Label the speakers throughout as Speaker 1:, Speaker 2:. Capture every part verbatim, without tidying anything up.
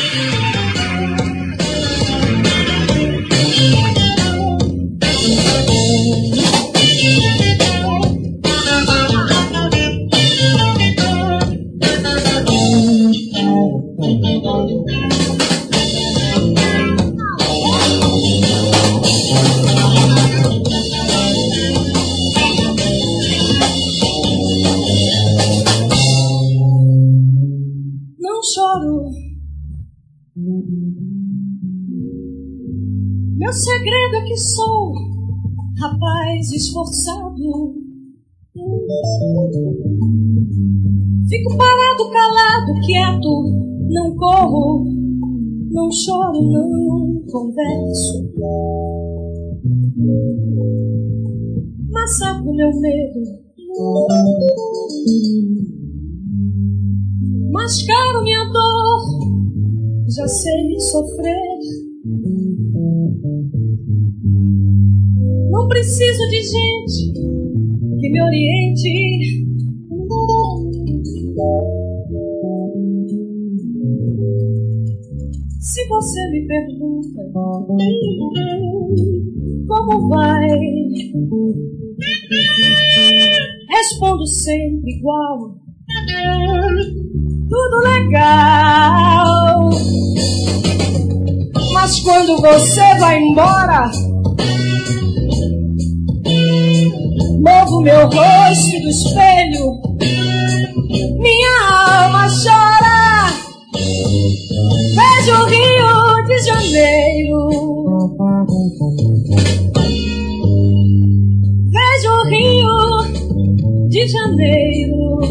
Speaker 1: Meu segredo é que sou rapaz esforçado. Fico parado, calado, quieto, não corro, não choro, não converso. Massacro meu medo, mascaro minha dor, já sei sofrer. Não preciso de gente que me oriente. Se você me pergunta como vai, respondo sempre igual: tudo legal. Mas quando você vai embora, movo meu rosto do espelho, minha alma chora. Vejo o Rio de Janeiro, vejo o Rio de Janeiro.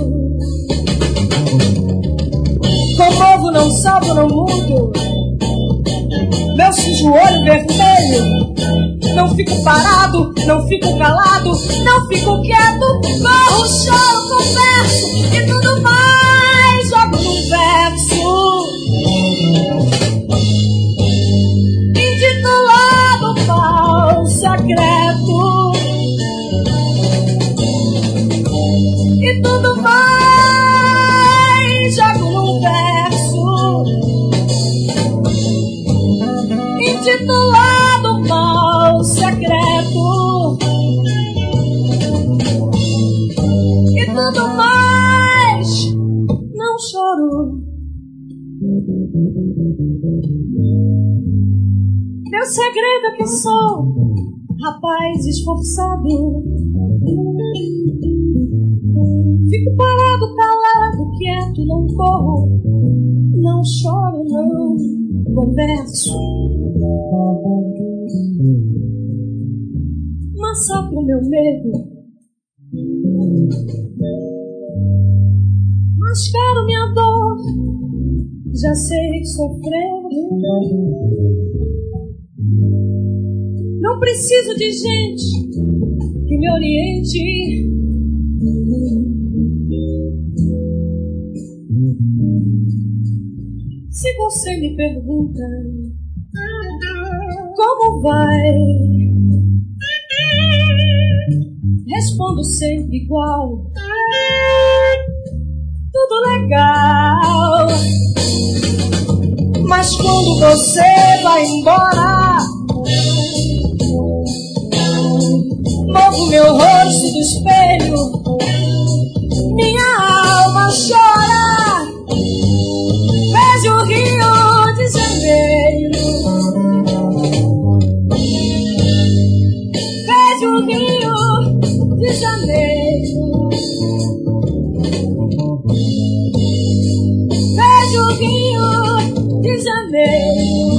Speaker 1: Comovo, não salvo, não mudo meu sujo olho vermelho. Não fico parado, não fico calado, não fico quieto. Corro, choro, converso e tudo mais jogo num verso intitulado Pau Secreto. E tudo mais jogo num verso intitulado Mal Secreto. E tudo mais não choro. Meu segredo é que sou rapaz esforçado. Fico parado, calado, quieto, não corro, não choro, não converso. Massacro meu medo, mascaro minha dor, já sei sofrer. Não preciso de gente que me oriente. Se você me pergunta como vai, respondo sempre igual: tudo legal. Mas quando você vai embora, movo meu rosto do espelho, minha alma chora. Vejo o Rio de Janeiro, vejo o Rio de Janeiro, vejo o Rio de Janeiro.